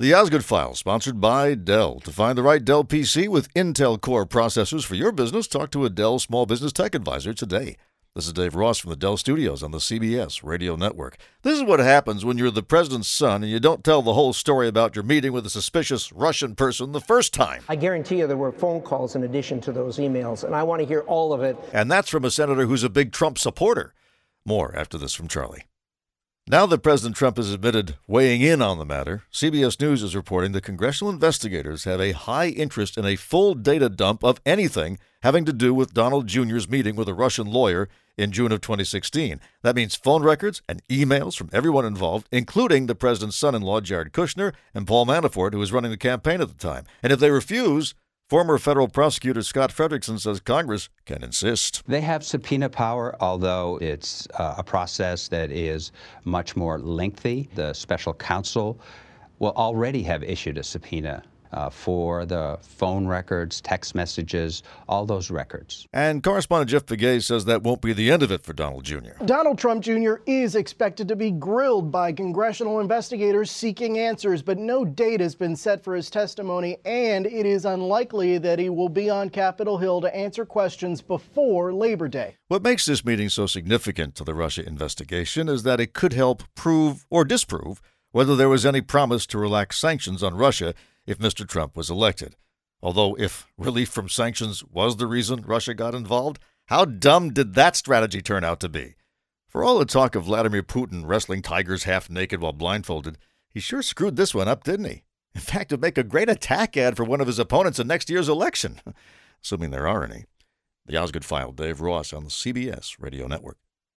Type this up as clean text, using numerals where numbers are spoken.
The Osgood File, sponsored by Dell. To find the right Dell PC with Intel Core processors for your business, talk to a Dell Small Business Tech Advisor today. This is Dave Ross from the Dell Studios on the CBS Radio Network. This is what happens when you're the president's son and you don't tell the whole story about your meeting with a suspicious Russian person the first time. I guarantee you there were phone calls in addition to those emails, and I want to hear all of it. And that's from a senator who's a big Trump supporter. More after this from Charlie. Now that President Trump has admitted weighing in on the matter, CBS News is reporting that congressional investigators have a high interest in a full data dump of anything having to do with Donald Jr.'s meeting with a Russian lawyer in June of 2016. That means phone records and emails from everyone involved, including the president's son-in-law, Jared Kushner, and Paul Manafort, who was running the campaign at the time. And if they refuse, former federal prosecutor Scott Frederickson says Congress can insist. They have subpoena power, although it's a process that is much more lengthy. The special counsel will already have issued a subpoena for the phone records, text messages, all those records. And correspondent Jeff Begay says that won't be the end of it for Donald Jr. Donald Trump Jr. is expected to be grilled by congressional investigators seeking answers, but no date has been set for his testimony, and it is unlikely that he will be on Capitol Hill to answer questions before Labor Day. What makes this meeting so significant to the Russia investigation is that it could help prove or disprove whether there was any promise to relax sanctions on Russia if Mr. Trump was elected. Although if relief from sanctions was the reason Russia got involved, how dumb did that strategy turn out to be? For all the talk of Vladimir Putin wrestling tigers half naked while blindfolded, he sure screwed this one up, didn't he? In fact, it'd make a great attack ad for one of his opponents in next year's election, assuming there are any. The Osgood File, Dave Ross on the CBS Radio Network.